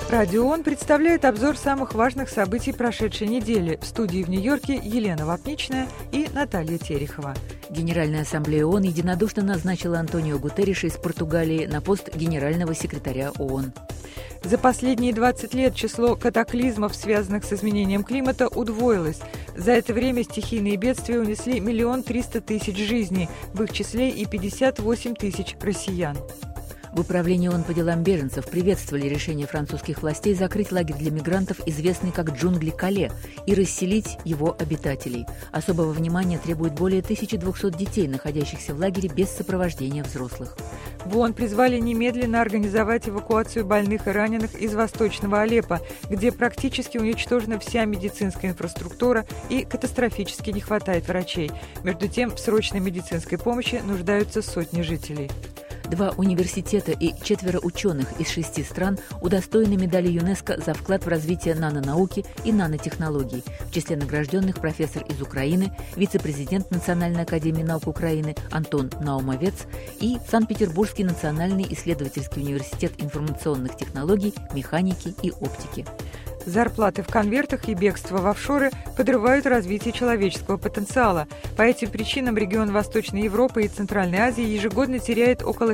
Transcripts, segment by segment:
Радио ООН представляет обзор самых важных событий прошедшей недели. В студии в Нью-Йорке Елена Вапничная и Наталья Терехова. Генеральная ассамблея ООН единодушно назначила Антонио Гутерреша из Португалии на пост генерального секретаря ООН. За последние 20 лет число катаклизмов, связанных с изменением климата, удвоилось. За это время стихийные бедствия унесли 1 300 000 жизней, в их числе и 58 000 россиян. В Управлении ООН по делам беженцев приветствовали решение французских властей закрыть лагерь для мигрантов, известный как джунгли Кале, и расселить его обитателей. Особого внимания требует более 1200 детей, находящихся в лагере без сопровождения взрослых. В ООН призвали немедленно организовать эвакуацию больных и раненых из Восточного Алеппо, где практически уничтожена вся медицинская инфраструктура и катастрофически не хватает врачей. Между тем, в срочной медицинской помощи нуждаются сотни жителей. 2 университета и 4 ученых из 6 стран удостоены медали ЮНЕСКО за вклад в развитие нанонауки и нанотехнологий. В числе награжденных профессор из Украины, вице-президент Национальной академии наук Украины Антон Наумовец и Санкт-Петербургский национальный исследовательский университет информационных технологий, механики и оптики. Зарплаты в конвертах и бегство в офшоры подрывают развитие человеческого потенциала. По этим причинам регион Восточной Европы и Центральной Азии ежегодно теряет около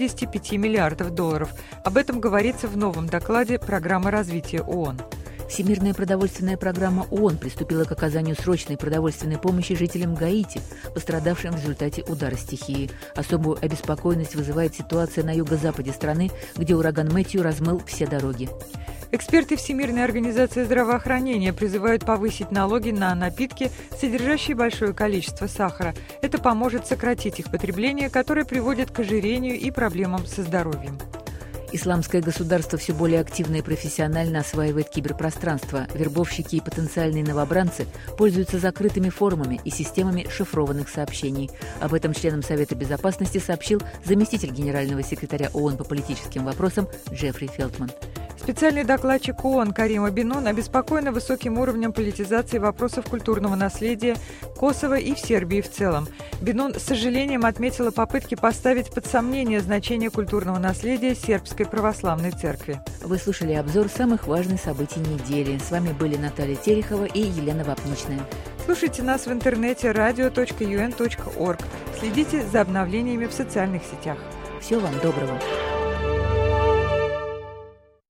65 миллиардов долларов. Об этом говорится в новом докладе Программы развития ООН. Всемирная продовольственная программа ООН приступила к оказанию срочной продовольственной помощи жителям Гаити, пострадавшим в результате удара стихии. Особую обеспокоенность вызывает ситуация на юго-западе страны, где ураган Мэтью размыл все дороги. Эксперты Всемирной организации здравоохранения призывают повысить налоги на напитки, содержащие большое количество сахара. Это поможет сократить их потребление, которое приводит к ожирению и проблемам со здоровьем. Исламское государство все более активно и профессионально осваивает киберпространство. Вербовщики и потенциальные новобранцы пользуются закрытыми форумами и системами шифрованных сообщений. Об этом членам Совета Безопасности сообщил заместитель генерального секретаря ООН по политическим вопросам Джеффри Фелтман. Специальный докладчик ООН Карима Бенон обеспокоена высоким уровнем политизации вопросов культурного наследия Косово и в Сербии в целом. Бенон с сожалением отметила попытки поставить под сомнение значение культурного наследия Сербской православной церкви. Вы слушали обзор самых важных событий недели. С вами были Наталья Терехова и Елена Вапничная. Слушайте нас в интернете radio.un.org. Следите за обновлениями в социальных сетях. Всего вам доброго.